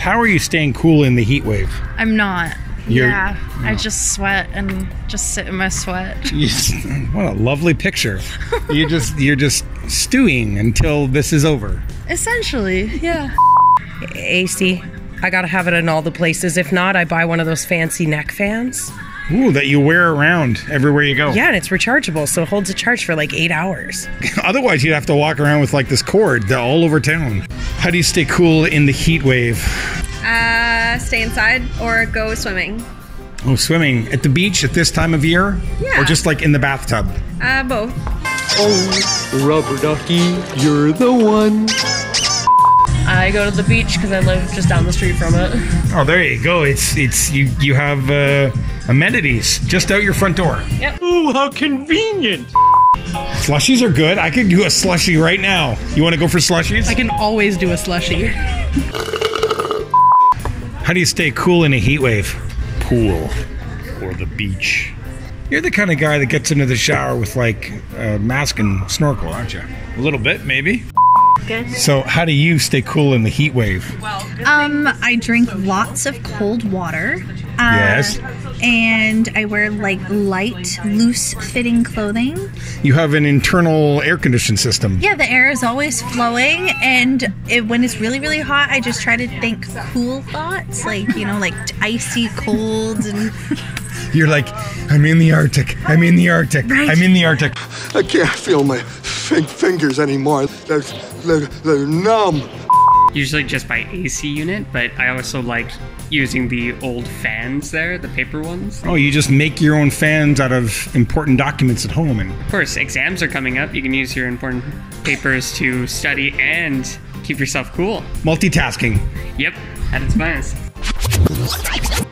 How are you staying cool in the heat wave? I'm not. You're- I just sweat and just sit in my sweat. What a lovely picture. You're just stewing until this is over. Essentially, yeah. AC. I gotta have it in all the places. If not, I buy one of those fancy neck fans. Ooh, that you wear around everywhere you go. Yeah, and it's rechargeable, so it holds a charge for like 8 hours. Otherwise, you'd have to walk around with like this cord all over town. How do you stay cool in the heat wave? Stay inside or go swimming. Oh, swimming at the beach at this time of year? Yeah. Or just like in the bathtub? Both. Oh, rubber ducky, you're the one. I go to the beach because I live just down the street from it. Oh, there you go. It's you have amenities just out your front door. Oh, how convenient. Slushies are good. I could do a slushie right now. You want to go for slushies? I can always do a slushie. How do you stay cool in a heat wave? Pool or the beach. You're the kind of guy that gets into the shower with like a mask and snorkel, aren't you? A little bit, maybe. Good. So how do you stay cool in the heat wave? I drink lots of cold water. Yes. And I wear like light, loose-fitting clothing. You have an internal air conditioning system. Yeah, the air is always flowing, and when it's really, really hot, I just try to think cool thoughts, like icy colds and. You're like, I'm in the Arctic. I'm in the Arctic. Right. I'm in the Arctic. I can't feel my fingers anymore. They're numb. Usually just by AC unit, but I also like using the old fans there, the paper ones. Oh, you just make your own fans out of important documents at home. And Of course, exams are coming up. You can use your important papers to study and keep yourself cool. multitasking. Yep, at its finest.